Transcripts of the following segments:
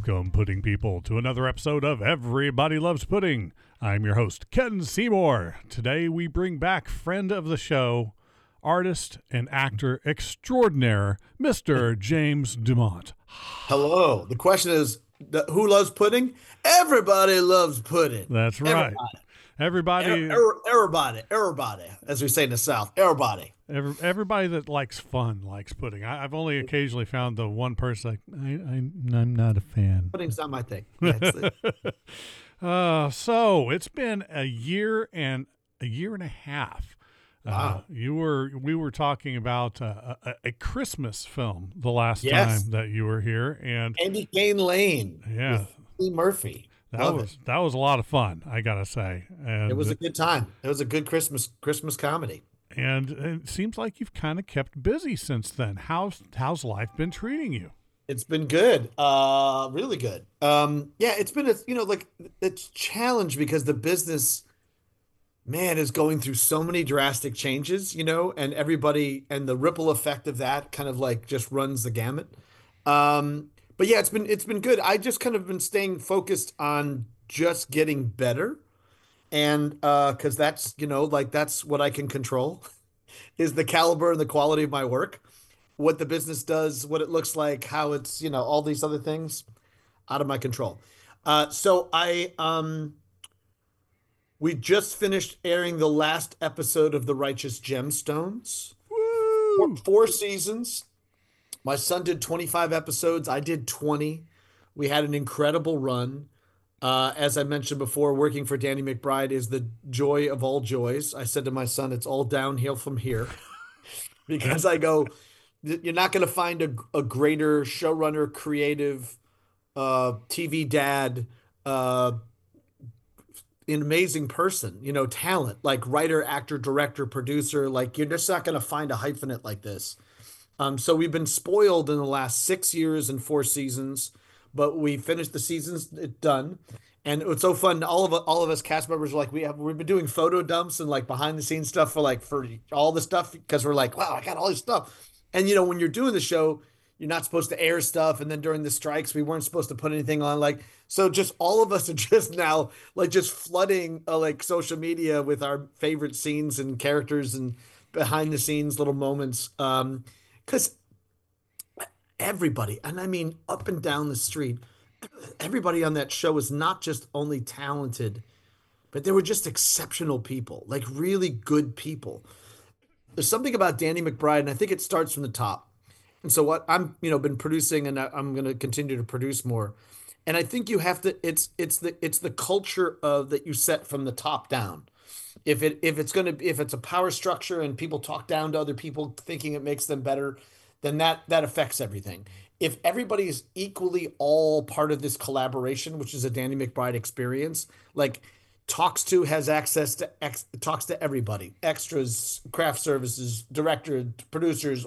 Welcome, pudding people, to another episode of Everybody Loves Pudding. I'm your host, Ken Seymour. Today we bring back friend of the show, artist and actor extraordinaire, Mr. James Dumont. Hello. The question is, who loves pudding? Everybody loves pudding. That's right. Everybody, as we say in the South, everybody. Everybody that likes fun likes pudding. I've only occasionally found the one person like, I'm not a fan. Pudding's not my thing. So it's been a year and a half. Wow. We were talking about a Christmas film the last Yes. time that you were here, and Andy Kane Lane. Yeah. With Lee Murphy. that was a lot of fun, I gotta say. And It was a good time. It was a good Christmas comedy. And it seems like you've kind of kept busy since then. How's life been treating you? It's been good. Really good. It's been it's challenged because the business, man, is going through so many drastic changes, and everybody, and the ripple effect of that kind of like just runs the gamut. But yeah, it's been good. I just kind of been staying focused on just getting better. And because that's, that's what I can control is the caliber and the quality of my work, what the business does, what it looks like, how it's, all these other things out of my control. We just finished airing the last episode of The Righteous Gemstones. Woo! 4 seasons. My son did 25 episodes. I did 20. We had an incredible run. As I mentioned before, working for Danny McBride is the joy of all joys. I said to my son, it's all downhill from here. Because I go, you're not going to find a greater showrunner, creative, TV dad, an amazing person, talent, like writer, actor, director, producer. Like, you're just not going to find a hyphenate like this. So we've been spoiled in the last 6 years and 4 seasons, but we finished the seasons, it's done. And it's so fun. All of us cast members are like, we've been doing photo dumps and like behind the scenes stuff for all the stuff, because we're like, wow, I got all this stuff. And when you're doing the show, you're not supposed to air stuff. And then during the strikes, we weren't supposed to put anything on. So just all of us are just now just flooding social media with our favorite scenes and characters and behind the scenes little moments. Because everybody, and I mean up and down the street, everybody on that show was not just only talented, but they were just exceptional people, like really good people. There's something about Danny McBride, and I think it starts from the top. And so what I'm, been producing, and I'm going to continue to produce more. And I think you have to, it's the culture of that you set from the top down. If it's a power structure and people talk down to other people thinking it makes them better, then that affects everything. If everybody is equally all part of this collaboration, which is a Danny McBride experience, has access to talks to everybody, extras, craft services, director, producers,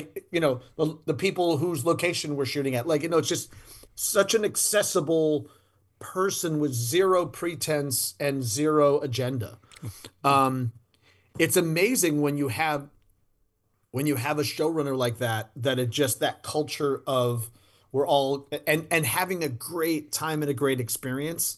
the people whose location we're shooting at. It's just such an accessible person with zero pretense and zero agenda. It's amazing when you have a showrunner like that it just, that culture of we're all and having a great time and a great experience.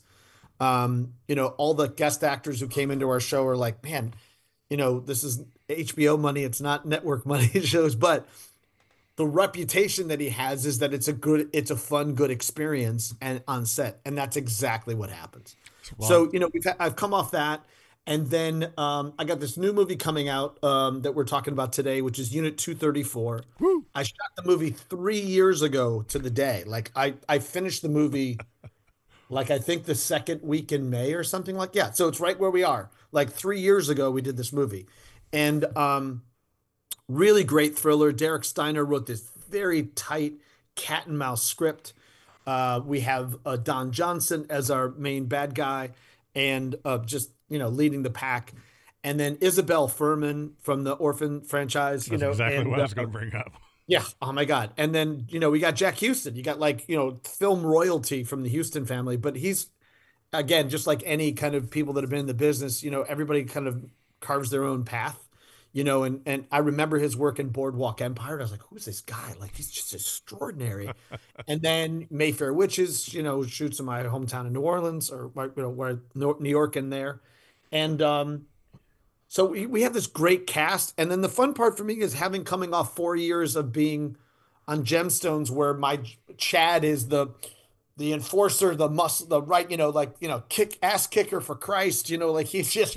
All the guest actors who came into our show are like, man, this is HBO money. It's not network money shows, but the reputation that he has is that it's a fun, good experience and on set. And that's exactly what happens. Wow. So, I've come off that. And then I got this new movie coming out that we're talking about today, which is Unit 234. Woo. I shot the movie 3 years ago to the day. I finished the movie, I think the second week in May or something So it's right where we are. 3 years ago, we did this movie. And really great thriller. Derek Steiner wrote this very tight cat and mouse script. We have Don Johnson as our main bad guy and just leading the pack. And then Isabel Furman from the Orphan franchise, That's exactly what I was going to bring up. Yeah. Oh my God. And then, we got Jack Houston. You got film royalty from the Houston family, but he's, again, just like any kind of people that have been in the business, everybody kind of carves their own path. and I remember his work in Boardwalk Empire. And I was like, who's this guy? Like, he's just extraordinary. And then Mayfair Witches, shoots in my hometown in New Orleans, or where New York in there. And so we have this great cast. And then the fun part for me is having coming off 4 years of being on Gemstones, where my Chad is the enforcer, the right, kick ass kicker for Christ, like he's just,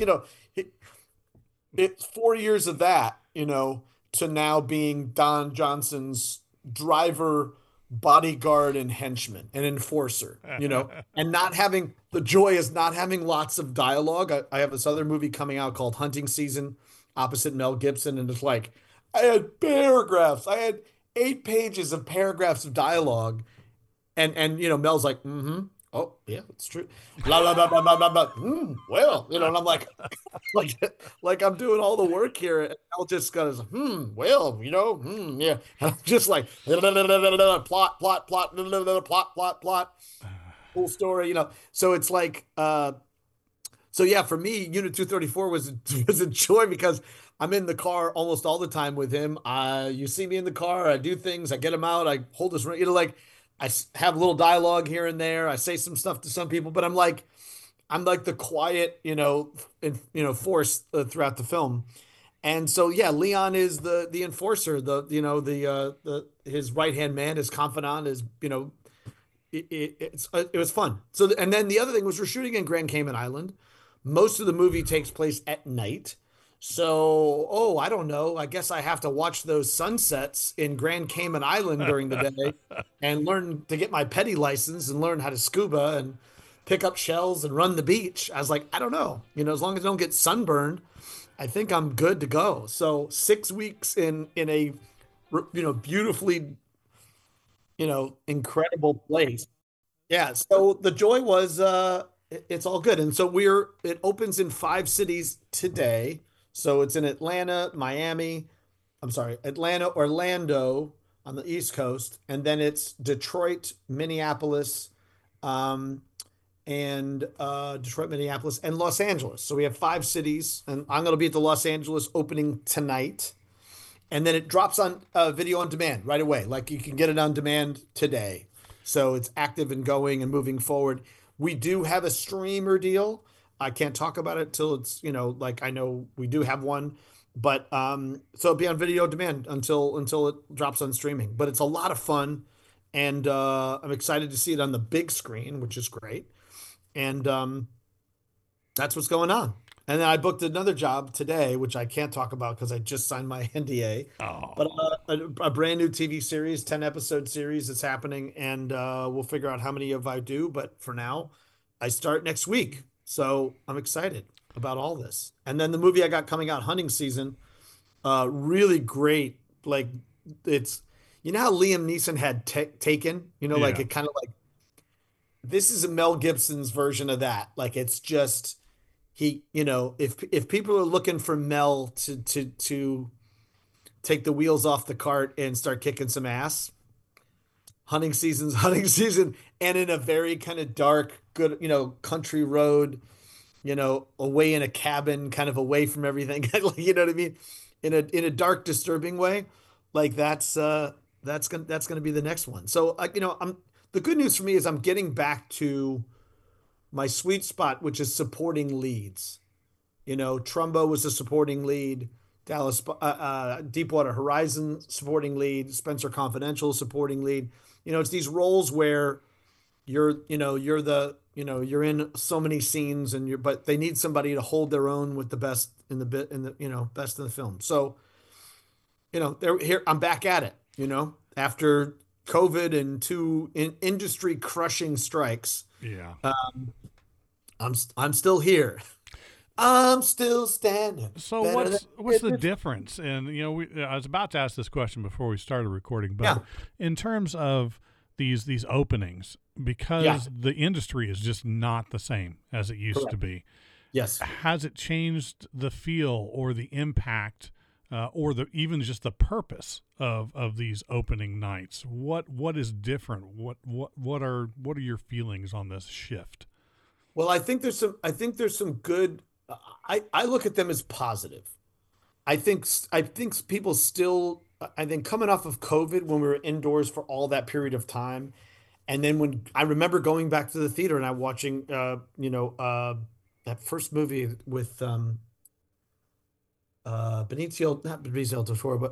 it's 4 years of that, to now being Don Johnson's driver, bodyguard, and henchman, and enforcer, and not having the joy is not having lots of dialogue. I have this other movie coming out called Hunting Season, opposite Mel Gibson, and it's like I had paragraphs. I had 8 pages of paragraphs of dialogue, and Mel's like, mm-hmm. Oh, yeah, it's true. Blah, blah, blah, blah, blah, blah, blah. Well, and I'm like I'm doing all the work here. And Mel just goes, well, yeah. And I'm just like, plot, plot, plot, plot, plot, whole story, So it's like, so yeah, for me, Unit 234 was a joy because I'm in the car almost all the time with him. You see me in the car, I do things, I get him out, I hold his, like, have a little dialogue here and there. I say some stuff to some people, but I'm like the quiet, force throughout the film. And so, yeah, Leon is the enforcer, the his right hand man, his confidant, is it was fun. So, and then the other thing was we're shooting in Grand Cayman Island. Most of the movie takes place at night. So, I don't know. I guess I have to watch those sunsets in Grand Cayman Island during the day and learn to get my petty license and learn how to scuba and pick up shells and run the beach. I was like, I don't know. As long as I don't get sunburned, I think I'm good to go. So 6 weeks in a, beautifully, incredible place. Yeah. So the joy was, it's all good. And so it opens in 5 cities today. So it's in Atlanta, Orlando on the East Coast, and then it's Detroit, Minneapolis, and Los Angeles. So we have 5 cities, and I'm going to be at the Los Angeles opening tonight, and then it drops on video on demand right away. Like you can get it on demand today. So it's active and going and moving forward. We do have a streamer deal. I can't talk about it till it's, like I know we do have one, but so it'll be on video demand until it drops on streaming. But it's a lot of fun, and I'm excited to see it on the big screen, which is great. And that's what's going on. And then I booked another job today, which I can't talk about because I just signed my NDA. Oh, But a brand new TV series, 10-episode series that's happening, and we'll figure out how many of I do. But for now, I start next week. So I'm excited about all this. And then the movie I got coming out, Hunting Season, really great. Like it's, how Liam Neeson had Taken, like yeah. it kind of like, this is a Mel Gibson's version of that. Like it's just, if people are looking for Mel to take the wheels off the cart and start kicking some ass, Hunting Season, and in a very kind of dark, good, country road, away in a cabin, kind of away from everything. You know what I mean? In a dark, disturbing way. Like that's gonna be the next one. So the good news for me is I'm getting back to my sweet spot, which is supporting leads. Trumbo was a supporting lead. Deepwater Horizon supporting lead. Spencer Confidential supporting lead. It's these roles where you're in so many scenes, but they need somebody to hold their own with the best in the best in the film. So, they're here. I'm back at it. After COVID and two industry crushing strikes. Yeah. I'm still here. I'm still standing. So what's the difference? And I was about to ask this question before we started recording, but in terms of these openings, because the industry is just not the same as it used to be. Yes. Has it changed the feel or the impact, or even just the purpose of these opening nights? What is different? What are your feelings on this shift? Well, I think there's some good. I look at them as positive. I think people still I think coming off of COVID when we were indoors for all that period of time, and then when I remember going back to the theater and I watching that first movie with Benicio, not Benicio del Toro, but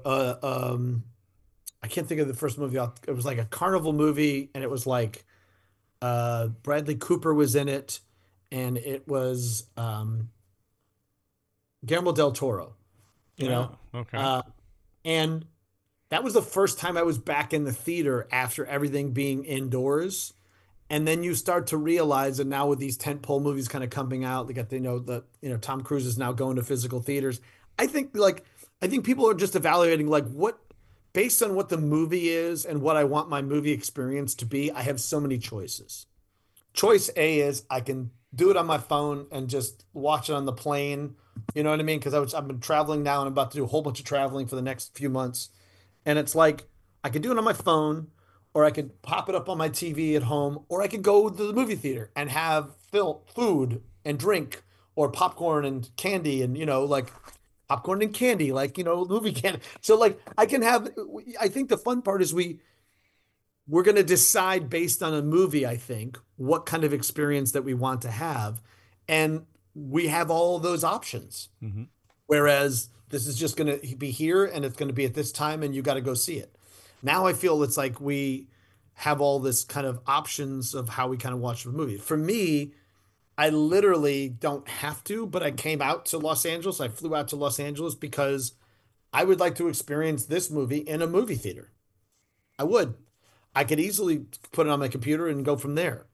I can't think of the first movie. It was like a carnival movie, and it was like Bradley Cooper was in it, and it was Guillermo del Toro, you know. Oh, okay. Uh, and that was the first time I was back in the theater after everything being indoors. And then you start to realize, and now with these tentpole movies kind of coming out, they got Tom Cruise is now going to physical theaters. I think like I think people are just evaluating like what based on what the movie is and what I want my movie experience to be. I have so many choices. Choice A is I can do it on my phone and just watch it on the plane. You know what I mean? Because I've been traveling now and I'm about to do a whole bunch of traveling for the next few months. And it's like I could do it on my phone, or I could pop it up on my TV at home, or I could go to the movie theater and have food and drink, or popcorn and candy, and like popcorn and candy, like movie candy. So like I can have. I think the fun part is we're going to decide based on a movie, I think, what kind of experience that we want to have. And we have all those options. Hmm. Whereas this is just going to be here and it's going to be at this time and you got to go see it. Now I feel it's like we have all this kind of options of how we kind of watch the movie. For me, I literally don't have to, but I came out to Los Angeles. I flew out to Los Angeles because I would like to experience this movie in a movie theater. I would. I could easily put it on my computer and go from there.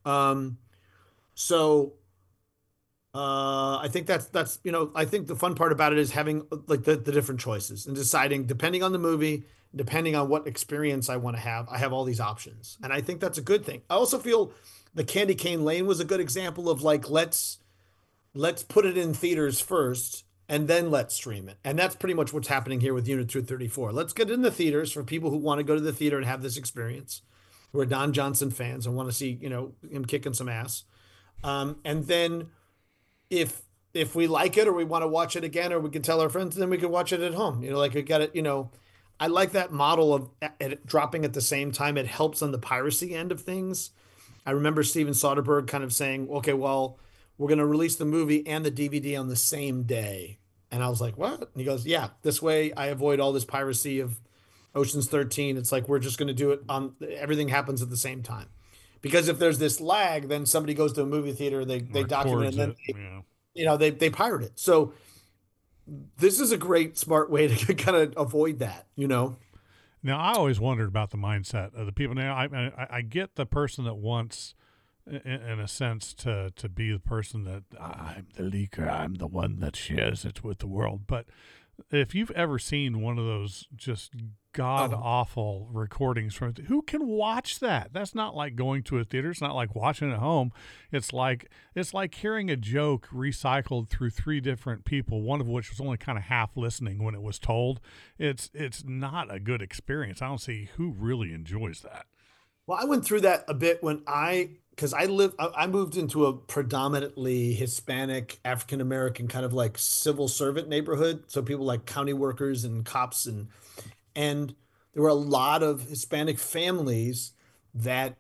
So I think that's I think the fun part about it is having like the different choices and deciding depending on the movie, depending on what experience I want to have, I have all these options. And I think that's a good thing. I also feel the Candy Cane Lane was a good example of like let's put it in theaters first and then let's stream it. And that's pretty much what's happening here with Unit 234. Let's get it in the theaters for people who want to go to the theater and have this experience, who are Don Johnson fans and want to see, him kicking some ass. And then if if we like it or we want to watch it again or we can tell our friends, then we can watch it at home. Like we got it. I like that model of it dropping at the same time. It helps on the piracy end of things. I remember Steven Soderbergh kind of saying, okay, well, we're going to release the movie and the DVD on the same day. And I was like, what? And he goes, yeah, this way I avoid all this piracy of Ocean's 13. It's like we're just going to do it on everything happens at the same time. Because if there's this lag, then somebody goes to a movie theater, they document it, and Records then it. Yeah. they pirate it. So this is a great smart way to kind of avoid that. Now, I always wondered about the mindset of the people. Now, I get the person that wants, in a sense, to be the person that I'm the leaker, I'm the one that shares it with the world. But if you've ever seen one of those just god Oh, awful recordings from it, who can watch that? That's not like going to a theater. It's not like watching at home. It's like hearing a joke recycled through three different people, one of which was only kind of half listening when it was told. It's not a good experience. I don't see who really enjoys that. well, I went through that a bit when because I moved into a predominantly Hispanic, African American kind of like civil servant neighborhood. So people like county workers and cops and there were a lot of Hispanic families that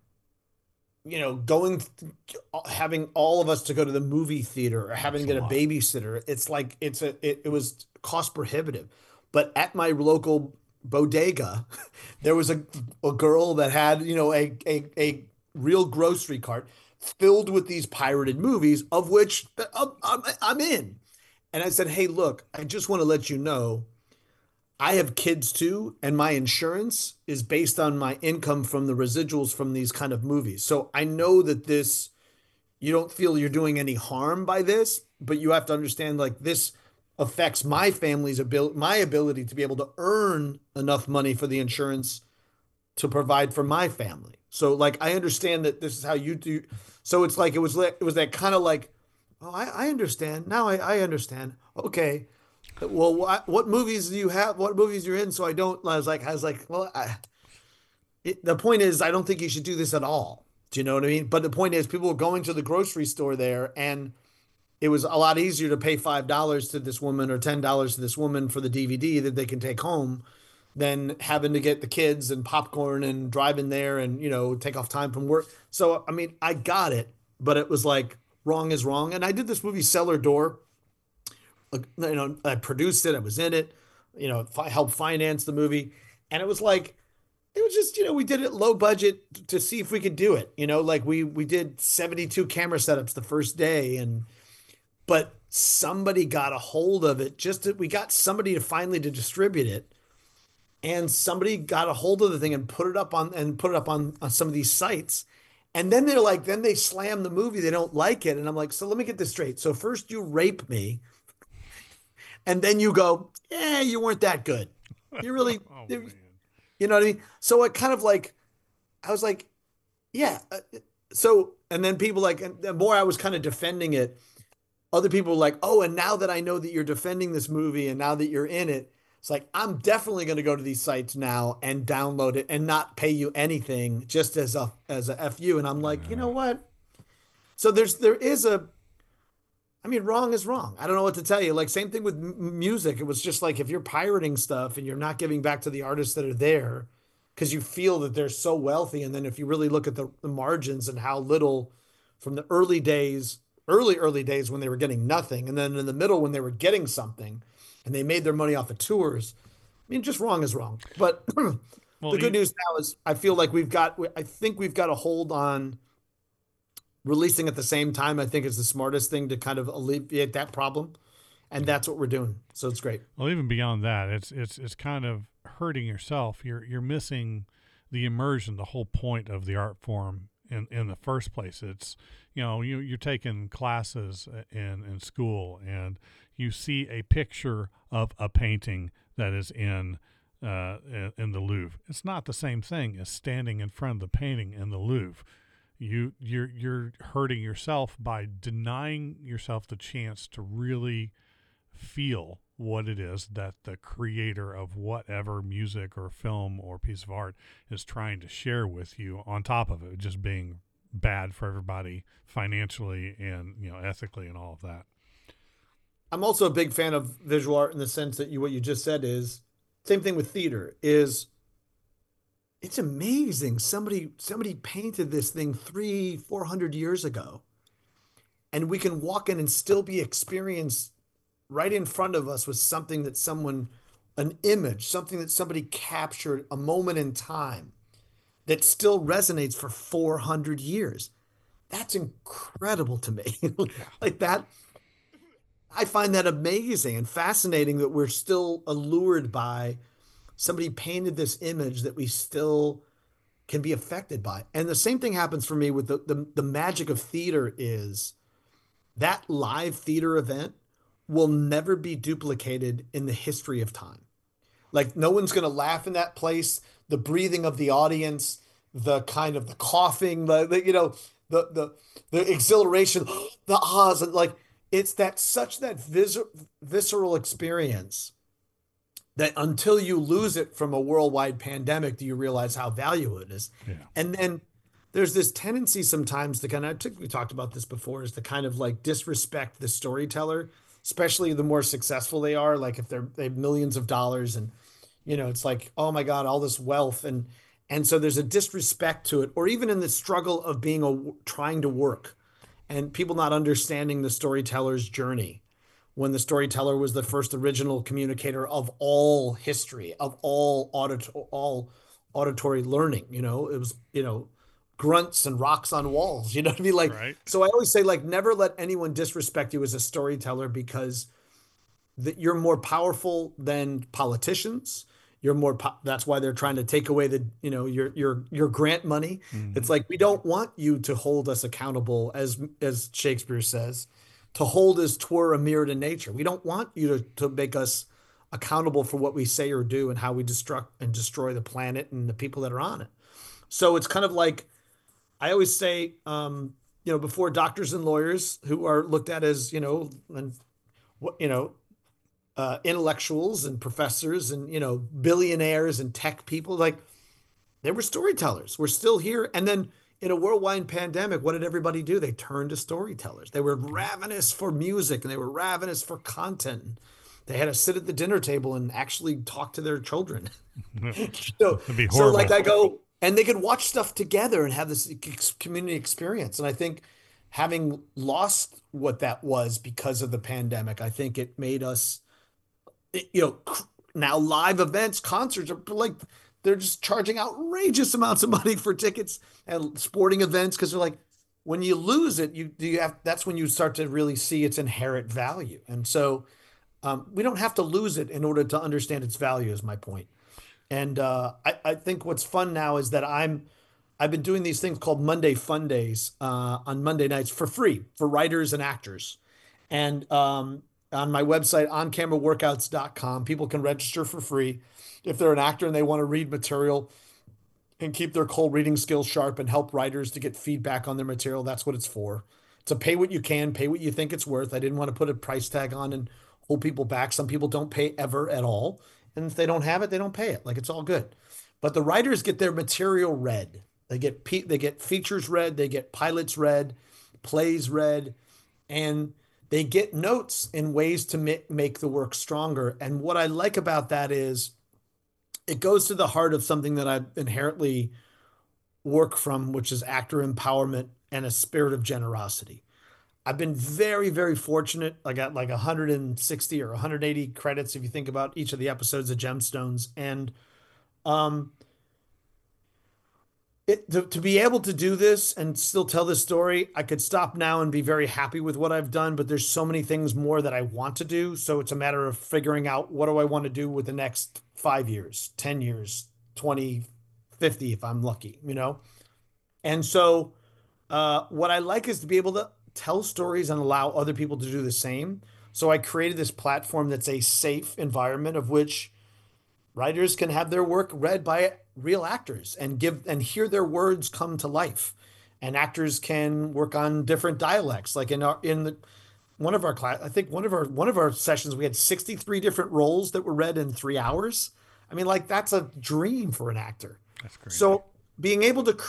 going having all of us to go to the movie theater or having That's to a get a lot. babysitter. It's like it was cost prohibitive. But at my local bodega, there was a girl that had a real grocery cart filled with these pirated movies, of which I'm in. And I said, hey, look, I just want to let you know I have kids too, and my insurance is based on my income from the residuals from these kind of movies. So I know that you don't feel you're doing any harm by this, but you have to understand like this affects my ability to be able to earn enough money for the insurance to provide for my family. So like I understand that this is how you do. So it's like it was that kind of like, oh, I understand now. I understand. Okay, well, what movies do you have? What movies you're in? So I was like, well, the point is, I don't think you should do this at all. Do you know what I mean? But the point is, people are going to the grocery store there, and it was a lot easier to pay $5 to this woman or $10 to this woman for the DVD that they can take home than having to get the kids and popcorn and drive in there and, take off time from work. So, I mean, I got it, but it was like wrong is wrong. And I did this movie Cellar Door. I produced it, I was in it, helped finance the movie. And it was like, it was just, we did it low budget to see if we could do it. Like we did 72 camera setups the first day, but somebody got a hold of it. We got somebody to finally to distribute it, and somebody got a hold of the thing and put it up on some of these sites. And then then they slam the movie. They don't like it. And I'm like, so let me get this straight. So first you rape me, and then you go, yeah, you weren't that good. You really, Oh you man. know what I mean? So it kind of like, I was like, yeah. So, and then people and the more I was kind of defending it, other people were like, oh, and now that I know that you're defending this movie and now that you're in it, it's like, I'm definitely going to go to these sites now and download it and not pay you anything just as a FU. And I'm like, you know what? So there is I mean, wrong is wrong. I don't know what to tell you. Like, same thing with music. It was just like, if you're pirating stuff and you're not giving back to the artists that are there because you feel that they're so wealthy. And then if you really look at the margins and how little from the early days, early days when they were getting nothing, and then in the middle when they were getting something and they made their money off of tours. I mean, just wrong is wrong. But Well, the good news now is I feel like I think we've got a hold on releasing at the same time. I think is the smartest thing to kind of alleviate that problem. And that's what we're doing. So it's great. well, even beyond that, it's kind of hurting yourself. You're missing the immersion, the whole point of the art form in the first place. It's you're taking classes in school, and you see a picture of a painting that is in the Louvre. It's not the same thing as standing in front of the painting in the Louvre. You're hurting yourself by denying yourself the chance to really feel what it is that the creator of whatever music or film or piece of art is trying to share with you, on top of it just being bad for everybody financially and ethically and all of that. I'm also a big fan of visual art in the sense that what you just said is same thing with theater is it's amazing. Somebody painted this thing 300-400 years ago, and we can walk in and still be experienced right in front of us with something that an image, something that somebody captured, a moment in time that still resonates for 400 years. That's incredible to me. Like that, I find that amazing and fascinating that we're still allured by somebody painted this image that we still can be affected by. And the same thing happens for me with the magic of theater is that live theater event will never be duplicated in the history of time. Like no one's going to laugh in that place. The breathing of the audience, the kind of the coughing, the exhilaration, the ahs, and like it's that visceral experience that until you lose it from a worldwide pandemic, do you realize how valuable it is. Yeah. And then there's this tendency sometimes to we talked about this before, is to kind of like disrespect the storyteller, especially the more successful they are. Like if they have millions of dollars and, it's like, oh my God, all this wealth. And so there's a disrespect to it, or even in the struggle of trying to work and people not understanding the storyteller's journey. When the storyteller was the first original communicator of all history, of all auditory learning, it was, grunts and rocks on walls, you know what I mean? Like, Right. so I always say, like, never let anyone disrespect you as a storyteller, because that you're more powerful than politicians. That's why they're trying to take away your grant money. Mm-hmm. It's like, we don't want you to hold us accountable, as Shakespeare says, to hold as 'twere a mirror to nature. We don't want you to make us accountable for what we say or do and how we destruct and destroy the planet and the people that are on it. So it's kind of like, I always say, before doctors and lawyers who are looked at as, and intellectuals and professors and, billionaires and tech people, like they were storytellers. We're still here. And then in a worldwide pandemic, what did everybody do? They turned to storytellers. They were ravenous for music and they were ravenous for content. They had to sit at the dinner table and actually talk to their children. So, It'd be so horrible. like I go, and they could watch stuff together and have this community experience. And I think having lost what that was because of the pandemic, I think it made us, now live events, concerts are like they're just charging outrageous amounts of money for tickets and sporting events because they're like, when you lose it, you have that's when you start to really see its inherent value. And so we don't have to lose it in order to understand its value, is my point. And I think what's fun now is that I've been doing these things called Monday Fun Days on Monday nights for free for writers and actors. And on my website, oncameraworkouts.com, people can register for free if they're an actor and they want to read material and keep their cold reading skills sharp and help writers to get feedback on their material. That's what it's for. To pay what you can, pay what you think it's worth. I didn't want to put a price tag on and hold people back. Some people don't pay ever at all. And if they don't have it, they don't pay it. Like it's all good. But the writers get their material read. They get features read, they get pilots read, plays read, and they get notes in ways to make the work stronger. And what I like about that is it goes to the heart of something that I inherently work from, which is actor empowerment and a spirit of generosity. I've been very, very fortunate. I got like 160 or 180 credits if you think about each of the episodes of Gemstones. And um, to be able to do this and still tell this story, I could stop now and be very happy with what I've done, but there's so many things more that I want to do. So it's a matter of figuring out what do I want to do with the next 5 years, 10 years, 20, 50, if I'm lucky. And so what I like is to be able to tell stories and allow other people to do the same. So I created this platform that's a safe environment of which writers can have their work read by real actors and hear their words come to life. And actors can work on different dialects. Like one of our class, I think one of our sessions, we had 63 different roles that were read in 3 hours. I mean, like that's a dream for an actor. That's great. So being able to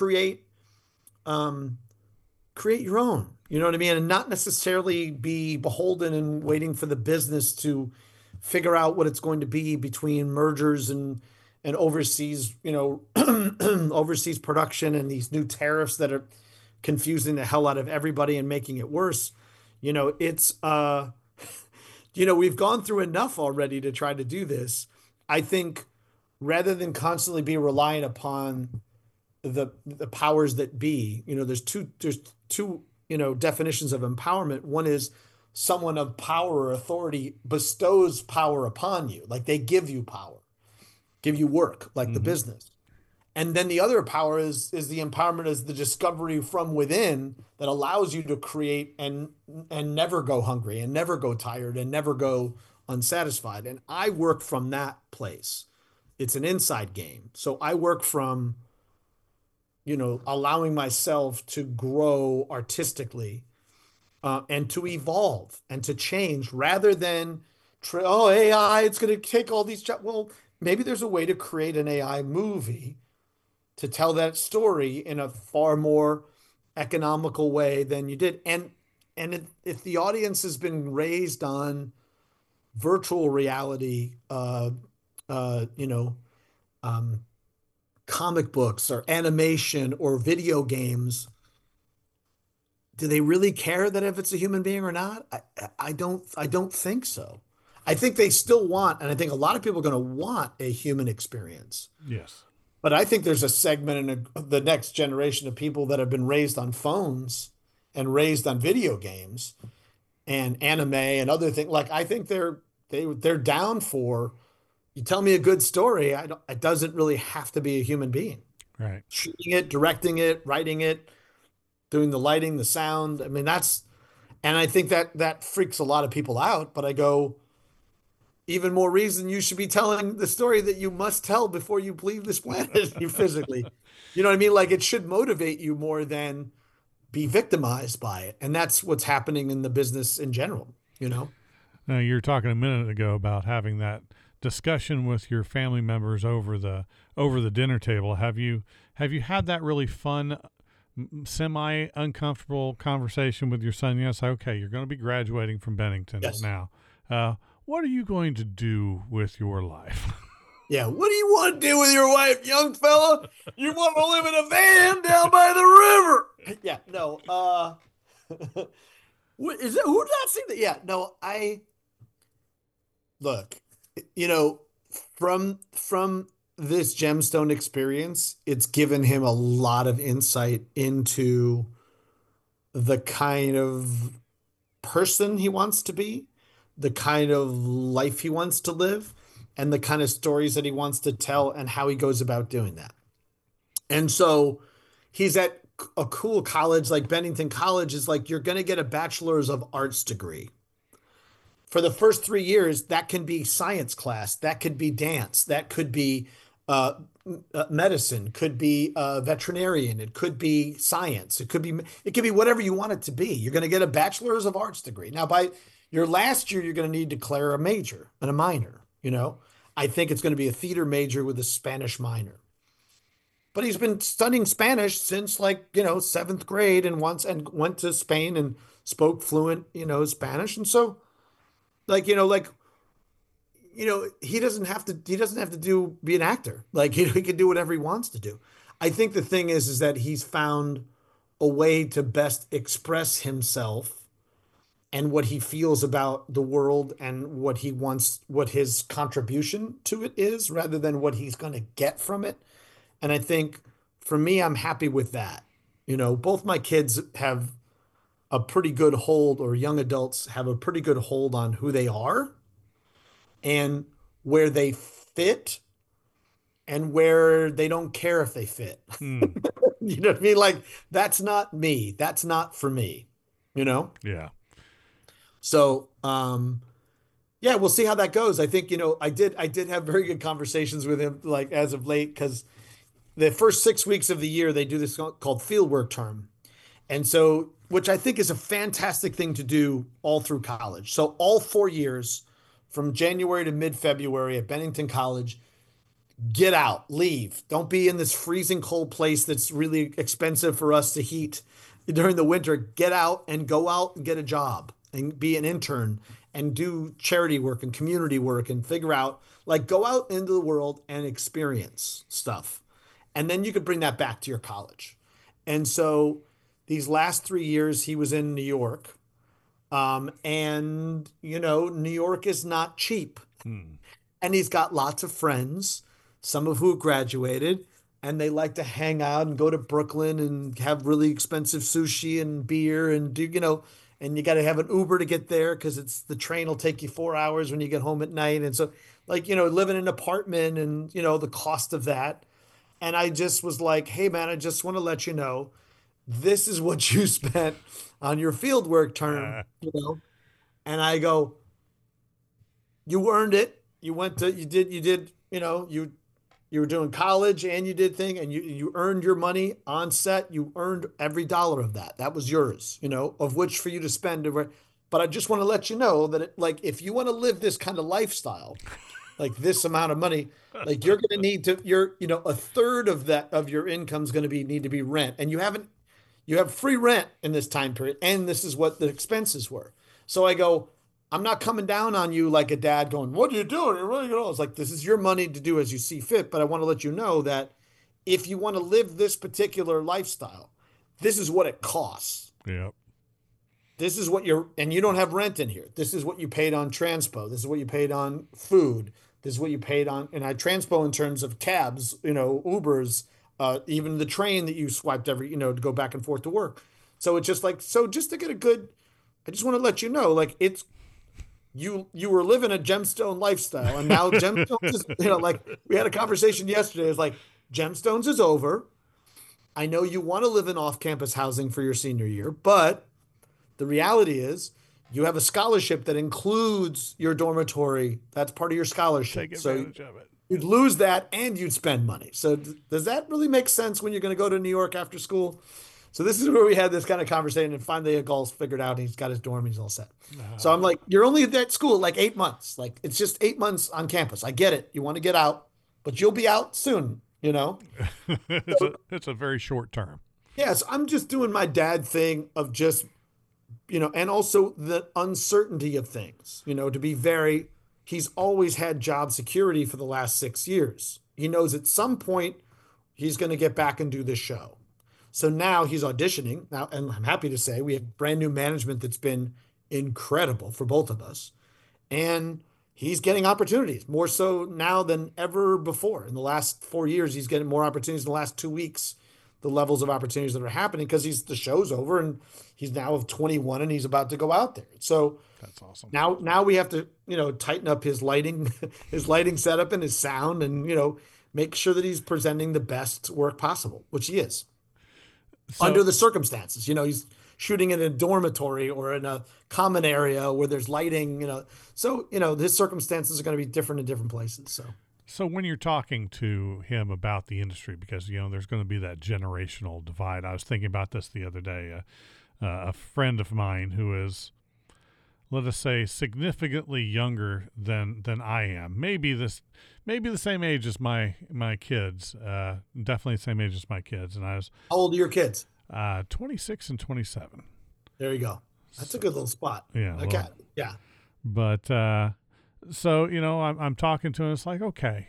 create your own, you know what I mean? And not necessarily be beholden and waiting for the business to figure out what it's going to be between mergers and overseas, overseas production and these new tariffs that are confusing the hell out of everybody and making it worse. It's we've gone through enough already to try to do this. I think rather than constantly be reliant upon the powers that be, there's two definitions of empowerment. One is someone of power or authority bestows power upon you, like they give you power, give you work, like the business. And then the other power is the empowerment, is the discovery from within that allows you to create and never go hungry and never go tired and never go unsatisfied. And I work from that place. It's an inside game. So I work from allowing myself to grow artistically and to evolve and to change rather than, AI, it's going to take all these jobs. Well, maybe there's a way to create an AI movie to tell that story in a far more economical way than you did. And if the audience has been raised on virtual reality, comic books or animation or video games, do they really care that if it's a human being or not? I don't think so. I think they still want, and I think a lot of people are going to want a human experience. Yes. But I think there's a segment in the next generation of people that have been raised on phones and raised on video games and anime and other things. Like I think they're down for, you tell me a good story. It doesn't really have to be a human being. Right. Shooting it, directing it, writing it, doing the lighting, the sound. I mean, and I think that freaks a lot of people out. But I go, even more reason you should be telling the story that you must tell before you leave this planet. You physically, you know what I mean? Like it should motivate you more than be victimized by it. And that's what's happening in the business in general. Now, you were talking a minute ago about having that discussion with your family members over the dinner table. Have you had that really fun semi uncomfortable conversation with your son. Yes, okay, you're going to be graduating from Bennington Yes. now. What are you going to do with your life? Yeah. What do you want to do with your wife, young fella? You want to live in a van down by the river? Yeah. No. What is it? Who did I see that? Yeah. No. Look. You know, from this gemstone experience, it's given him a lot of insight into the kind of person he wants to be, the kind of life he wants to live, and the kind of stories that he wants to tell and how he goes about doing that. And so he's at a cool college like Bennington College is like you're going to get a bachelor's of arts degree. For the first 3 years, that can be science class, that could be dance, that could be uh, medicine, could be veterinarian, it could be science, it could be whatever you want it to be. You're going to get a bachelor's of arts degree. Now, by your last year, you're going to need to declare a major and a minor. I think it's going to be a theater major with a Spanish minor. But he's been studying Spanish since like seventh grade, and went to Spain and spoke fluent Spanish, and so he doesn't have to do be an actor. Like he can do whatever he wants to do. I think the thing is that he's found a way to best express himself and what he feels about the world and what he wants, what his contribution to it is, rather than what he's going to get from it. And I think for me, I'm happy with that. Both my kids have a pretty good hold, or young adults have a pretty good hold on who they are and where they fit and where they don't care if they fit. Hmm. You know what I mean? Like, that's not me. That's not for me, you know? Yeah. So, yeah, we'll see how that goes. I think, I did have very good conversations with him, like as of late, because the first 6 weeks of the year, they do this called fieldwork term. And so, which I think is a fantastic thing to do all through college. So all 4 years, from January to mid-February at Bennington College, get out, leave. Don't be in this freezing cold place that's really expensive for us to heat during the winter. Get out and go out and get a job and be an intern and do charity work and community work and figure out, like, go out into the world and experience stuff. And then you could bring that back to your college. And so these last 3 years, he was in New York. And, New York is not cheap. Hmm. And he's got lots of friends, some of who graduated, and they like to hang out and go to Brooklyn and have really expensive sushi and beer and and you got to have an Uber to get there because the train will take you 4 hours when you get home at night. And so, like, live in an apartment and, the cost of that. And I just was like, hey, man, I just want to let you know, this is what you spent on your fieldwork term, And I go, you earned it. You were doing college and you did thing, and you earned your money on set. You earned every dollar of that. That was yours, of which for you to spend. But I just want to let you know that if you want to live this kind of lifestyle, like this amount of money, like you're going to need to, a third of that of your income is going to need to be rent. And you have free rent in this time period. And this is what the expenses were. So I go, I'm not coming down on you like a dad going, what are you doing? You're really It's like, this is your money to do as you see fit. But I want to let you know that if you want to live this particular lifestyle, this is what it costs. Yep. This is what and you don't have rent in here. This is what you paid on transpo. This is what you paid on food. This is what you paid on, and I transpo in terms of cabs, Ubers, even the train that you swiped to go back and forth to work. So it's just just to get I just want to let you know, like, you were living a gemstone lifestyle, and now gemstones is, we had a conversation yesterday. It's like, gemstones is over. I know you want to live in off-campus housing for your senior year, but the reality is you have a scholarship that includes your dormitory. That's part of your scholarship. Take advantage of it. You'd lose that and you'd spend money. So does that really make sense when you're going to go to New York after school? So this is where we had this kind of conversation, and finally a goal's figured out. And he's got his dorm. He's all set. So I'm like, you're only at that school like 8 months. Like, it's just 8 months on campus. I get it. You want to get out, but you'll be out soon, It's a very short term. Yes, I'm just doing my dad thing of just, and also the uncertainty of things, to be very, he's always had job security for the last 6 years. He knows at some point he's going to get back and do this show. So now he's auditioning now, and I'm happy to say we have brand new management that's been incredible for both of us. And he's getting opportunities more so now than ever before. In the last 4 years, he's getting more opportunities in the last 2 weeks, the levels of opportunities that are happening because the show's over and he's now of 21 and he's about to go out there. So That's awesome. now we have to, tighten up his lighting, his lighting setup and his sound and, make sure that he's presenting the best work possible, which he is So under the circumstances. He's shooting in a dormitory or in a common area where there's lighting, So, his circumstances are going to be different in different places. So, so when you're talking to him about the industry, because there's going to be that generational divide. I was thinking about this the other day. A friend of mine who is, let us say, significantly younger than I am. Maybe the same age as my kids. Definitely the same age as my kids. And I was how old are your kids? 26 and 27. There you go. That's a good little spot. Yeah. Okay. Well, Yeah. but so I'm talking to him. It's like, okay,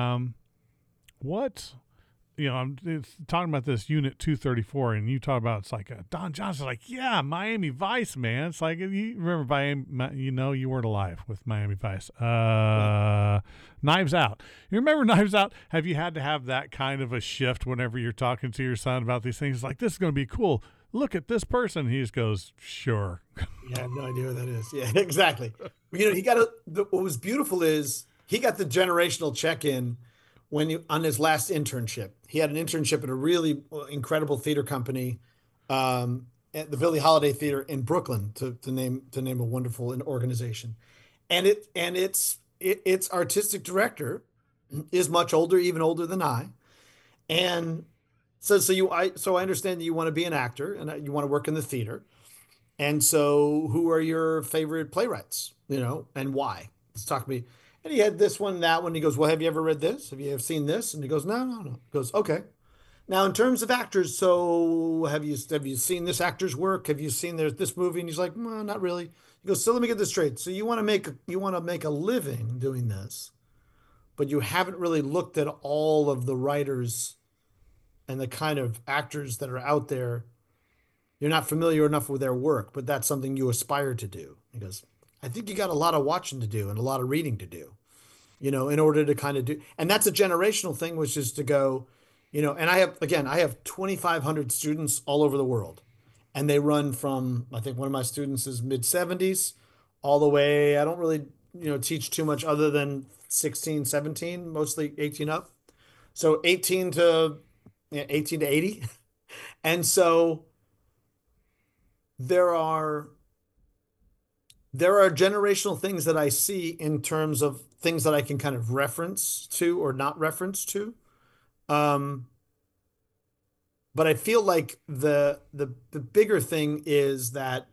what it's talking about this Unit 234, and you talk about it's like Don Johnson's like, yeah, Miami Vice, man. It's like, you remember Miami, you weren't alive with Miami Vice. Right. Knives Out. You remember Knives Out? Have you had to have that kind of a shift whenever you're talking to your son about these things? It's like, this is going to be cool. Look at this person. He just goes, sure. Yeah, I have no idea what that is. Yeah, exactly. He got what was beautiful is he got the generational check-in on his last internship. He had an internship at a really incredible theater company, at the Billie Holiday Theater in Brooklyn, to name a wonderful organization. And its artistic director is much older, even older than I. And so I understand that you want to be an actor and you want to work in the theater. And so, who are your favorite playwrights? And why? Let's talk to me. And he had this one, that one. He goes, "Well, have you ever read this? Have you ever seen this?" And he goes, "No, no, no." He goes, "Okay." Now, in terms of actors, so have you seen this actor's work? Have you seen this movie? And he's like, "Well, not really." He goes, "So let me get this straight. So you want to make a living doing this, but you haven't really looked at all of the writers and the kind of actors that are out there. You're not familiar enough with their work, but that's something you aspire to do." He goes, "I think you got a lot of watching to do and a lot of reading to do, in order to kind of do." And that's a generational thing, which is to go, and I have 2,500 students all over the world. And they run from, I think one of my students is mid 70s all the way. I don't really, teach too much other than 16, 17, mostly 18 up. So 18 to, yeah, 18 to 80. And so there are there are generational things that I see in terms of things that I can kind of reference to or not reference to. Um, but I feel like the bigger thing is that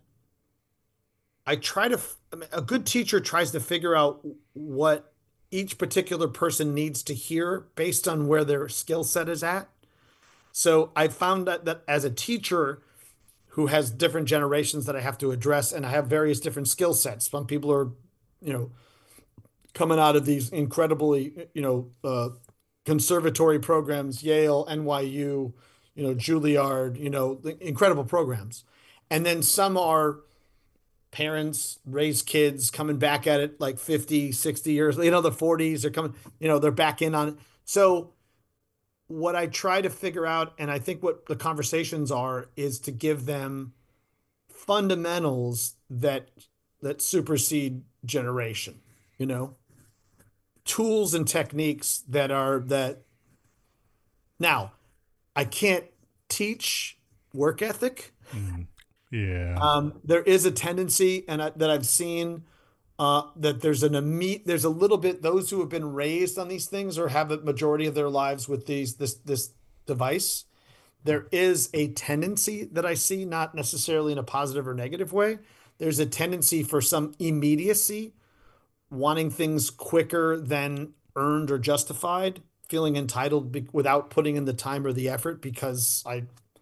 I mean, a good teacher tries to figure out what each particular person needs to hear based on where their skill set is at. So I found that as a teacher who has different generations that I have to address, and I have various different skill sets. Some people are, you know, coming out of these incredibly, conservatory programs, Yale, NYU, Juilliard, incredible programs. And then some are parents, raised kids coming back at it like 50, 60 years, the 40s, they're coming, they're back in on it. So what I try to figure out, and I think what the conversations are, is to give them fundamentals that supersede generation, you know, tools and techniques that now I can't teach work ethic. Mm. Yeah. There is a tendency, that I've seen, that there's a little bit those who have been raised on these things or have a majority of their lives with this device. There is a tendency that I see, not necessarily in a positive or negative way. There's a tendency for some immediacy, wanting things quicker than earned or justified, feeling entitled without putting in the time or the effort because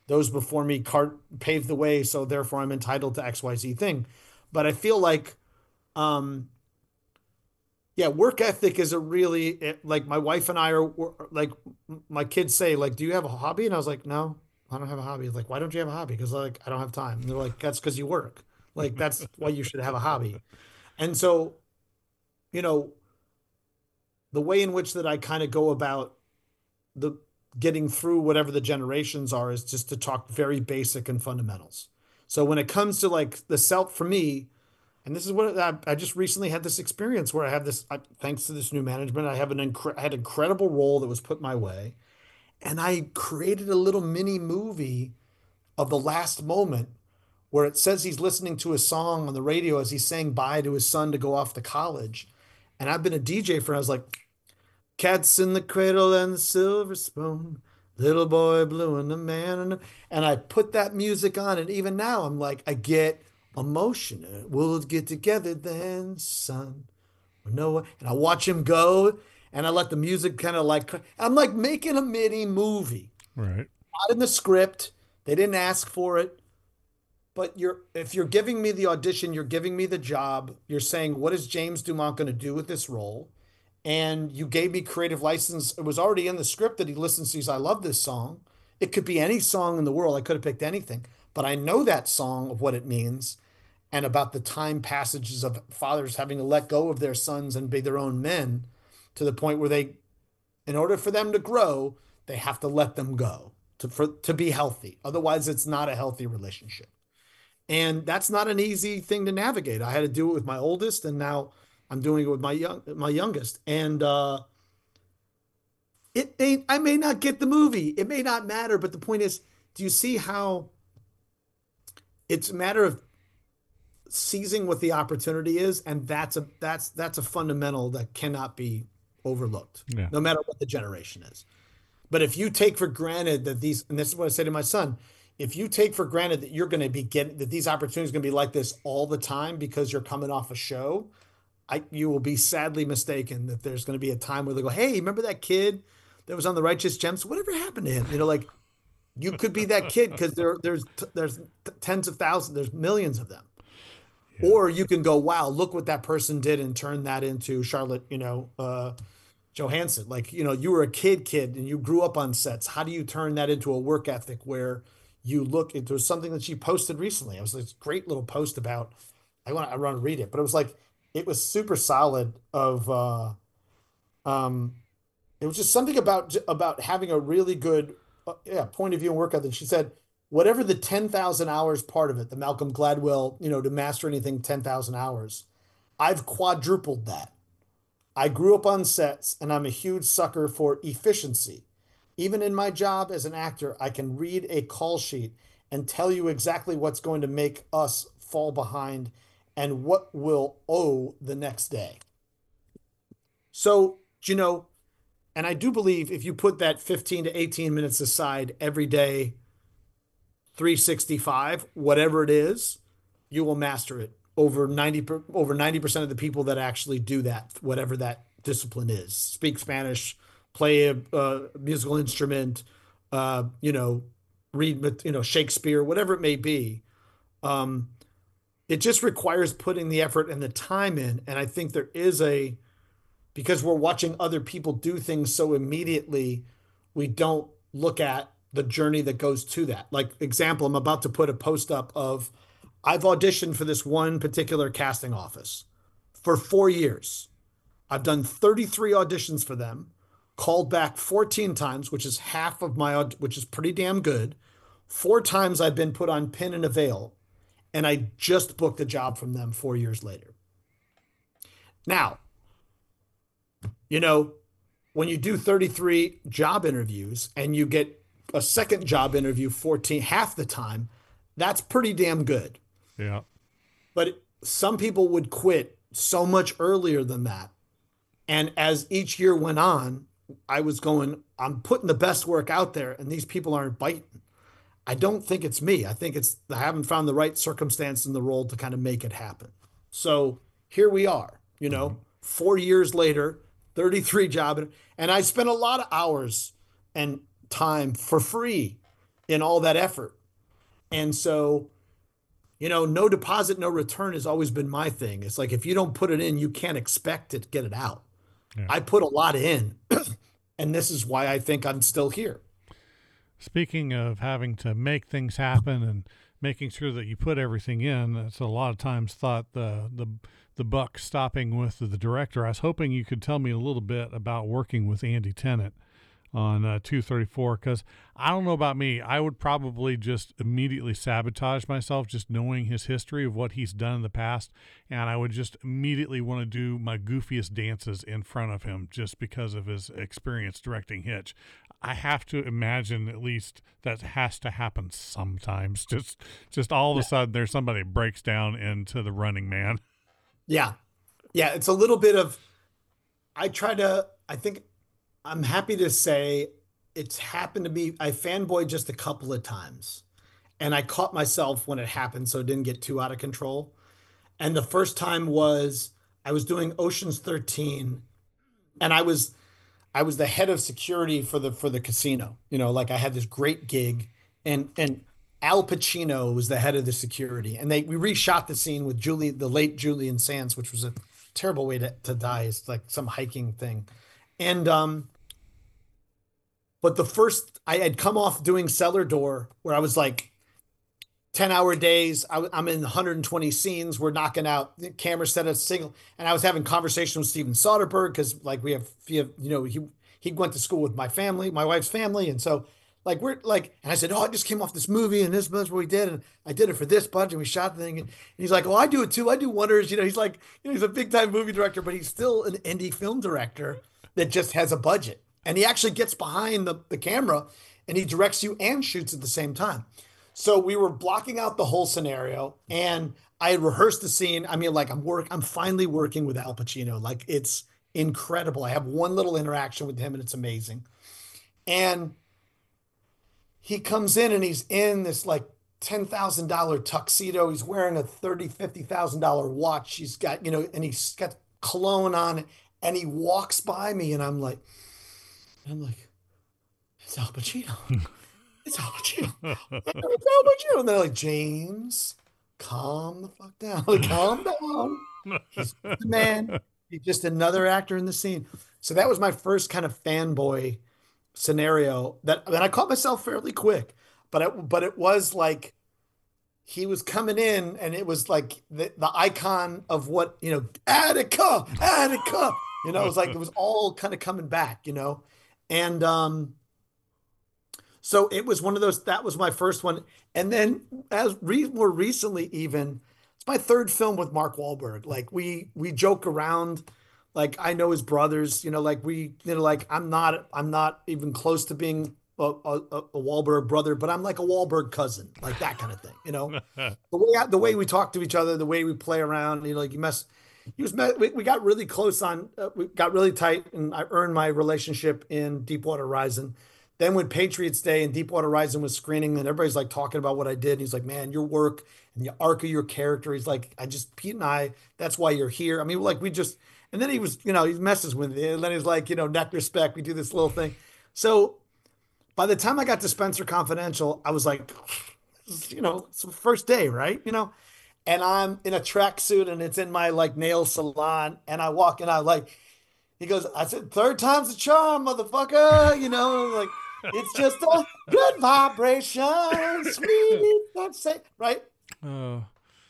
those before me paved the way, so therefore I'm entitled to XYZ thing. But I feel like, um, yeah, work ethic is a really like my wife and I are like my kids say like, do you have a hobby? And I was like, no, I don't have a hobby. Like, why don't you have a hobby? Because like I don't have time. And they're like, that's because you work. Like that's why you should have a hobby. And so, you know, the way in which that I kind of go about the getting through whatever the generations are is just to talk very basic and fundamentals. So when it comes to like the self for me, and this is what I just recently had this experience where I have this, thanks to this new management, I had an incredible role that was put my way, and I created a little mini movie of the last moment where it says he's listening to a song on the radio as he's saying bye to his son to go off to college. And I've been a DJ for, I was like, cats in the cradle and the silver spoon, little boy blue and the man. And I put that music on. And even now, I'm like, I get emotional. We'll get together then, son. No one. And I watch him go and I let the music kind of like, I'm like making a mini movie. Right. Not in the script. They didn't ask for it. But if you're giving me the audition, you're giving me the job. You're saying, what is James Dumont going to do with this role? And you gave me creative license. It was already in the script that he listens to. Says, I love this song. It could be any song in the world. I could have picked anything, but I know that song of what it means and about the time passages of fathers having to let go of their sons and be their own men to the point where in order for them to grow, they have to let them go to be healthy. Otherwise, it's not a healthy relationship. And that's not an easy thing to navigate. I had to do it with my oldest, and now I'm doing it with my youngest. And I may not get the movie. It may not matter, but the point is, do you see how it's a matter of seizing what the opportunity is, and that's a fundamental that cannot be overlooked, Yeah. no matter what the generation is. But if you take for granted that and this is what I say to my son, if you take for granted that you're going to be getting that these opportunities are going to be like this all the time because you're coming off a show, you will be sadly mistaken that there's going to be a time where they go, hey, remember that kid that was on the Righteous Gems? Whatever happened to him? You know, like you could be that kid because there's tens of thousands, there's millions of them. Yeah. Or you can go, wow, look what that person did and turn that into Charlotte, Johansson. Like, you were a kid and you grew up on sets. How do you turn that into a work ethic where you look into something that she posted recently? It was this great little post about, I want to read it, but it was like, it was super solid it was just something about having a really good point of view and work ethic. She said, whatever the 10,000 hours part of it, the Malcolm Gladwell, to master anything 10,000 hours, I've quadrupled that. I grew up on sets and I'm a huge sucker for efficiency. Even in my job as an actor, I can read a call sheet and tell you exactly what's going to make us fall behind and what we'll owe the next day. So, and I do believe if you put that 15 to 18 minutes aside every day, 365, whatever it is, you will master it. Over 90% of the people that actually do that, whatever that discipline is, speak Spanish, play a musical instrument, read, Shakespeare, whatever it may be. It just requires putting the effort and the time in. And I think because we're watching other people do things so immediately, we don't look at the journey that goes to that. Like example, I'm about to put a post up of, I've auditioned for this one particular casting office for 4 years. I've done 33 auditions for them, called back 14 times, which is half of which is pretty damn good. 4 times I've been put on pin and a veil, and I just booked a job from them 4 years later. Now, when you do 33 job interviews and you get a second job interview 14 half the time, that's pretty damn good. Yeah. But some people would quit so much earlier than that. And as each year went on, I was going, I'm putting the best work out there and these people aren't biting. I don't think it's me. I think I haven't found the right circumstance in the role to kind of make it happen. So here we are, 4 years later, 33 job. And I spent a lot of hours and time for free in all that effort. And so, no deposit, no return has always been my thing. It's like if you don't put it in, you can't expect to get it out. Yeah. I put a lot in, and this is why I think I'm still here. Speaking of having to make things happen and making sure that you put everything in, that's a lot of times thought the buck stopping with the director. I was hoping you could tell me a little bit about working with Andy Tennant on 234, because I don't know about me, I would probably just immediately sabotage myself just knowing his history of what he's done in the past, and I would just immediately want to do my goofiest dances in front of him just because of his experience directing Hitch. I have to imagine at least that has to happen sometimes. Just all of a sudden there's somebody breaks down into the Running Man. Yeah. Yeah. It's a little bit of, I think I'm happy to say it's happened to me. I fanboyed just a couple of times and I caught myself when it happened. So it didn't get too out of control. And the first time was I was doing Ocean's 13 and I was the head of security for the casino. Like I had this great gig, and Al Pacino was the head of the security, and we reshot the scene with the late Julian Sands, which was a terrible way to die. It's like some hiking thing, and but the first I had come off doing Cellar Door, where I was like 10-hour days. I'm in 120 scenes. We're knocking out the camera set a single, and I was having conversations with Steven Soderbergh because like he went to school with my family, my wife's family, and so like we're like, and I said, oh, I just came off this movie, and this is what we did, and I did it for this budget. And we shot the thing, and he's like, oh, I do it too. I do Wonders. He's like, he's a big time movie director, but he's still an indie film director that just has a budget, and he actually gets behind the camera, and he directs you and shoots at the same time. So we were blocking out the whole scenario, and I had rehearsed the scene. I mean, like I'm finally working with Al Pacino. Like it's incredible. I have one little interaction with him, and it's amazing. And he comes in, and he's in this like $10,000 tuxedo. He's wearing a $50,000 watch. He's got, and he's got cologne on, and he walks by me, and I'm like, it's Al Pacino. It's Al Pacino. It's Al Pacino. And they're like, James, calm the fuck down. Like, calm down. He's the man. He's just another actor in the scene. So that was my first kind of fanboy scenario that I caught myself fairly quick. But it was like he was coming in, and it was like the icon of what, Attica, Attica. It was like it was all kind of coming back, And so it was one of those, that was my first one. And then more recently, even, it's my third film with Mark Wahlberg. Like we joke around, like I know his brothers, like like I'm not even close to being a Wahlberg brother, but I'm like a Wahlberg cousin, like that kind of thing, the way we talk to each other, the way we play around, like we got really close we got really tight, and I earned my relationship in Deepwater Horizon. Then when Patriots Day and Deepwater Horizon was screening, and everybody's like talking about what I did, and he's like, man, your work and the arc of your character. He's like, Pete and I, that's why you're here. I mean, like and then he was, he messes with me. And then he's like, neck respect. We do this little thing. So by the time I got to Spencer Confidential, I was like, it's the first day, right? And I'm in a tracksuit, and it's in my like nail salon. And I walk in, he goes, I said, third time's the charm, motherfucker. Like, it's just a good vibration, sweet. That's it, right? Oh,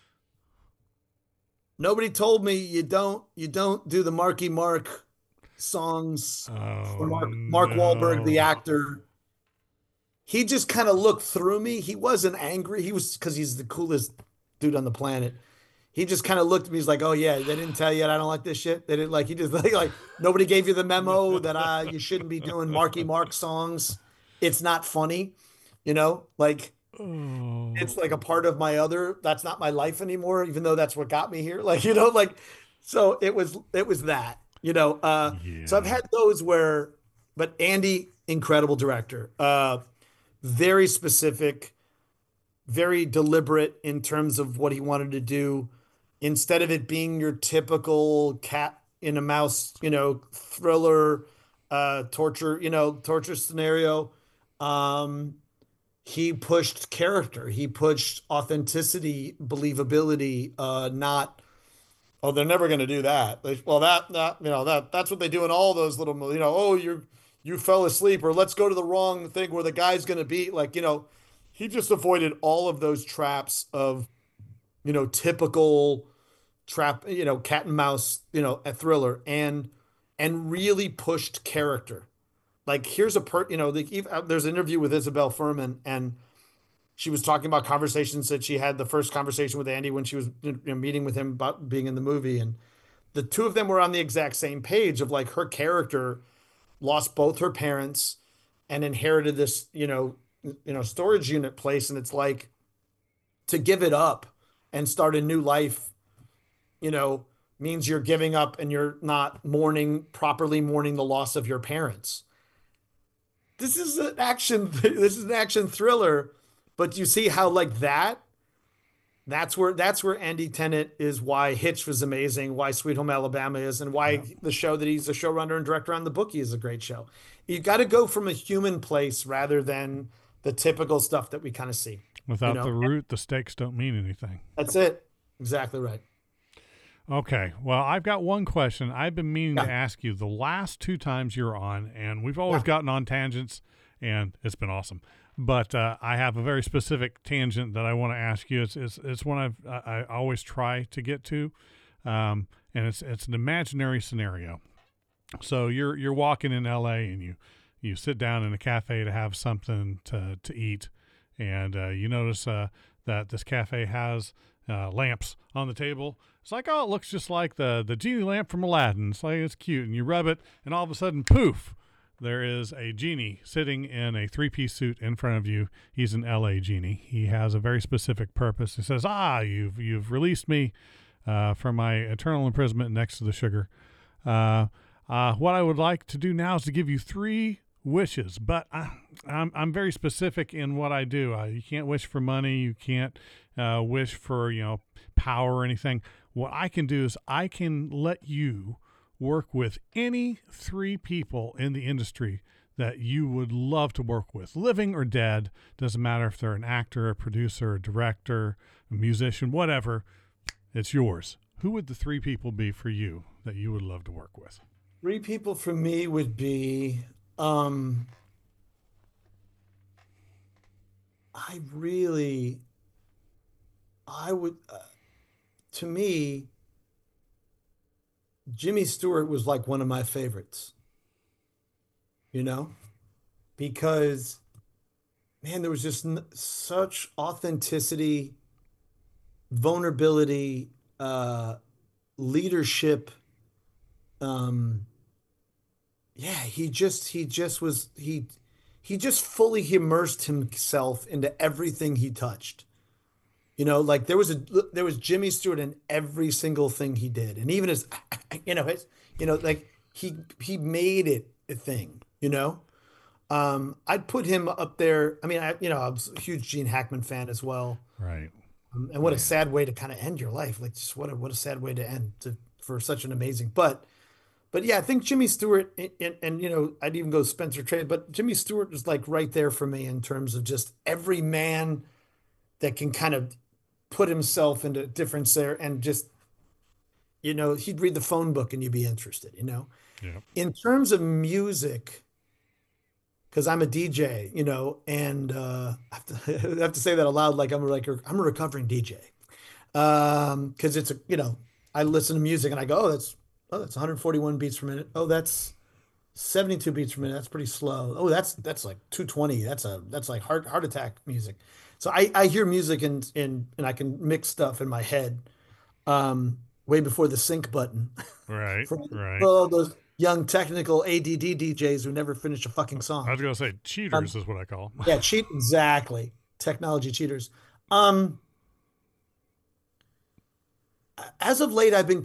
Nobody told me you don't do the Marky Mark songs for Mark Wahlberg, the no. actor. He just kind of looked through me. He wasn't angry. He was, because he's the coolest dude on the planet. He just kind of looked at me. He's like, "Oh yeah, they didn't tell you yet. I don't like this shit. They didn't like." He just like nobody gave you the memo that you shouldn't be doing Marky Mark songs. It's not funny, Like Oh, it's like a part of my other. That's not my life anymore. Even though that's what got me here. Like like so it was that. So I've yeah. had those where, but Andy, incredible director. Very specific, very deliberate in terms of what he wanted to do. Instead of it being your typical cat in a mouse, thriller, torture scenario, um, he pushed character, he pushed authenticity, believability, not, oh, they're never going to do that. Well, that's what they do in all those little, oh, you fell asleep, or let's go to the wrong thing where the guy's going to be like, he just avoided all of those traps of, typical trap, cat and mouse, a thriller, and really pushed character. Like here's there's an interview with Isabel Furman, and she was talking about conversations that she had, the first conversation with Andy when she was meeting with him about being in the movie, and the two of them were on the exact same page of like her character lost both her parents and inherited this storage unit place, and it's like to give it up and start a new life, you know means you're giving up and you're not properly mourning the loss of your parents. This is an action thriller, but you see how like that's where Andy Tennant is, why Hitch was amazing, why Sweet Home Alabama is, and why Yeah. the show that he's a showrunner and director on, The Bookie, is a great show. You got to go from a human place rather than the typical stuff that we kind of see. Without the root, the stakes don't mean anything. That's it. Exactly right. Okay. Well, I've got one question I've been meaning to Yeah. ask you the last two times you're on, and we've always Yeah. gotten on tangents, and it's been awesome. But I have a very specific tangent that I want to ask you. It's one I always try to get to, and it's an imaginary scenario. So you're walking in L.A. and you sit down in a cafe to have something to eat, and you notice that this cafe has lamps on the table. It's like, oh, it looks just like the genie lamp from Aladdin. It's like, it's cute, and you rub it, and all of a sudden, poof, there is a genie sitting in a three-piece suit in front of you. He's an L.A. genie. He has a very specific purpose. He says, you've released me from my eternal imprisonment next to the sugar. What I would like to do now is to give you three wishes, but I'm very specific in what I do. You can't wish for money. You can't wish for power or anything. What I can do is I can let you work with any three people in the industry that you would love to work with, living or dead. Doesn't matter if they're an actor, a producer, a director, a musician, whatever. It's yours. Who would the three people be for you that you would love to work with? Three people for me would be, I really, I would, to me, Jimmy Stewart was like one of my favorites, you know, because man, there was just such authenticity, vulnerability, leadership. Um, yeah, he just fully immersed himself into everything he touched. Like there was Jimmy Stewart in every single thing he did, and even like he made it a thing. I'd put him up there. I mean, I was a huge Gene Hackman fan as well. Right. And what a sad way to kind of end your life. Like, just what a sad way to end for such an amazing. But yeah, I think Jimmy Stewart, and I'd even go Spencer Tracy, but Jimmy Stewart was like right there for me in terms of just every man that can kind of put himself into difference there, and just he'd read the phone book and you'd be interested. Yeah. In terms of music, because I'm a DJ, and I have to say that aloud, like I'm a recovering DJ, because it's I listen to music and I go, that's 141 beats per minute. Oh, that's 72 beats per minute. That's pretty slow. Oh, that's like 220. That's like heart attack music. So I hear music and I can mix stuff in my head, way before the sync button Right. for Right. all those young technical ADD DJs who never finish a fucking I song. was going to say cheaters is what I call them. Yeah, exactly. Technology cheaters. Um, as of late, I've been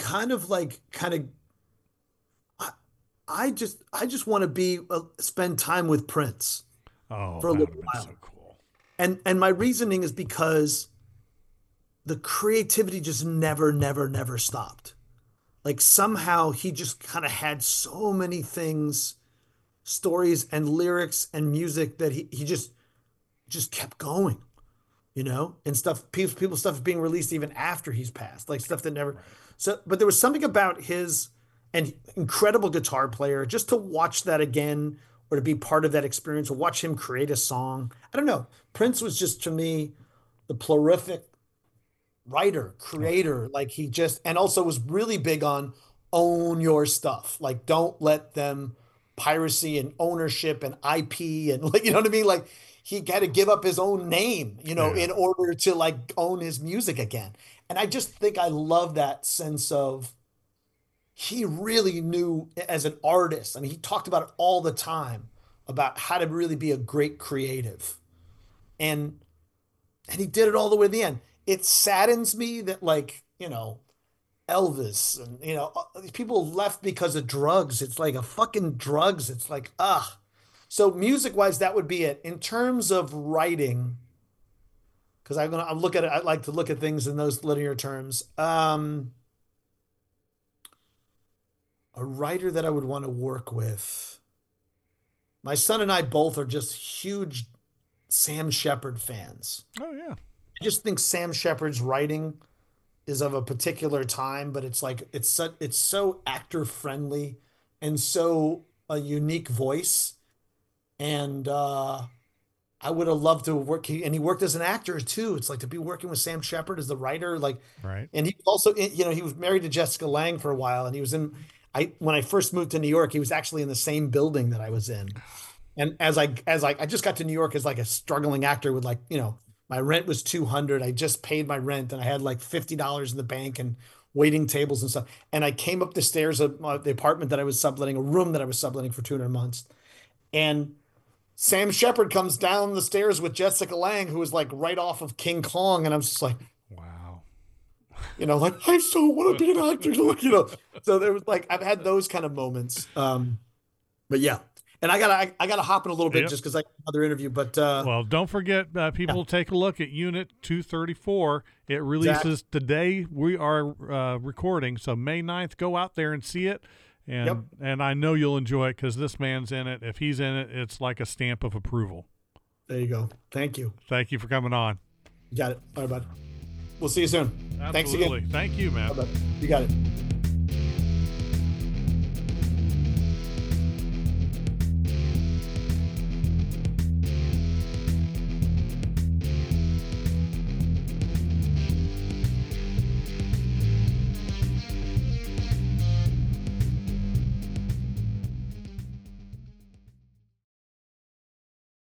I, I just want to spend time with Prince Oh, for a that would little have been while. so cool. And my reasoning is because the creativity just never stopped. Like somehow he just kind of had so many things, stories and lyrics and music that he just kept going, and stuff, people stuff being released even after he's passed, like stuff that never. So, but there was something about his and incredible guitar player, just to watch that again or to be part of that experience or watch him create a song. I don't know. Prince was just to me the prolific writer, creator. Like he just, and also was really big on own your stuff. Like don't let them piracy and ownership and IP and like, you know what I mean? Like he had to give up his own name, in order to like own his music again. And I just think I love that sense of he really knew as an artist. I mean, he talked about it all the time about how to really be a great creative. And he did it all the way to the end. It saddens me that like, Elvis and these people left because of drugs. It's like a fucking drugs. It's like, ah. So music wise, that would be it. In terms of writing, because I'm look at it, I like to look at things in those linear terms. A writer that I would want to work with. My son and I both are just huge Sam Shepard fans. Oh yeah. I just think Sam Shepard's writing is of a particular time, but it's like it's so actor friendly and so a unique voice. And I would have loved to work. And he worked as an actor too. It's like to be working with Sam Shepard as the writer, like, right. And he also, he was married to Jessica Lange for a while, and he was when I first moved to New York, he was actually in the same building that I was in. And as I just got to New York as like a struggling actor with like, my rent was $200. I just paid my rent and I had like $50 in the bank and waiting tables and stuff. And I came up the stairs of the apartment that I was subletting, a room that I was subletting for 200 months. And Sam Shepard comes down the stairs with Jessica Lange, who was like right off of King Kong. And I'm just like, wow. Like, I so want to be an actor. So there was like, I've had those kind of moments. But yeah. And I gotta hop in a little bit just because I have another interview. But well, don't forget, people take a look at Unit 234. It releases today. We are recording, so May 9th. Go out there and see it, and I know you'll enjoy it because this man's in it. If he's in it, it's like a stamp of approval. There you go. Thank you. Thank you for coming on. You got it. All right, bud. We'll see you soon. Absolutely. Thanks again. Thank you, man. Bye, bud. You got it.